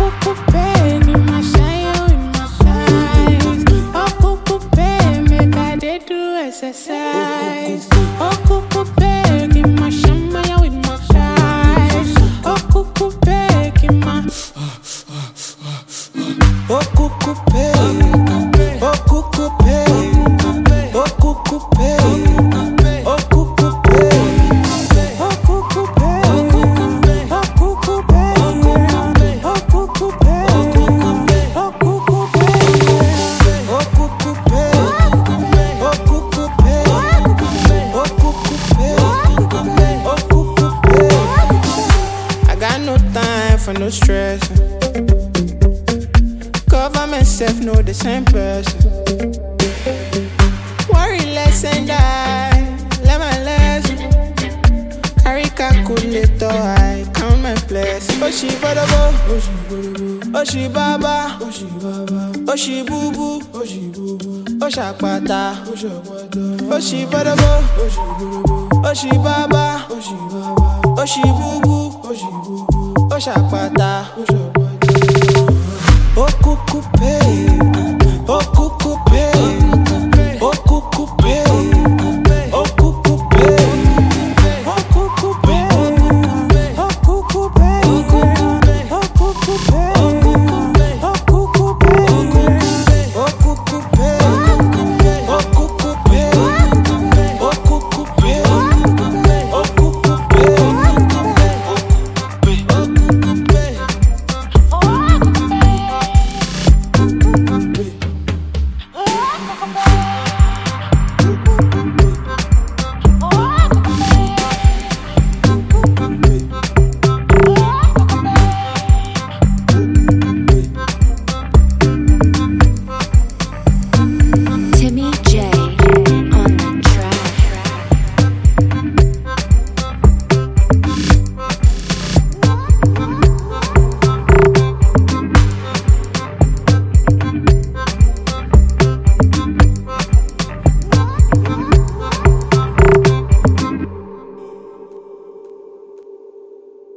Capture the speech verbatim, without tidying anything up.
Okukupe, give my shine with my size. Okukupe, make I dey do exercise. Okukupe, give my shine with my size. Okukupe, give my Okukupe, okukupe, okukupe, okukupe, I got no time for no stress. Cover myself, know the same person. Worry less and die, let my lesson. Carry calculator, I count my blessings. Oh she badabo, oh she badabo, oh she baba, oh she baba, oh she boo boo, oh she boo boo, oh shakpata, oh shakpata, oh she badabo, oh she badabo, oh she baba, oh she baba, oh she boo boo, oh she boo boo, oh shakpata, oh shakpata. okukupe, okukupe, okukupe.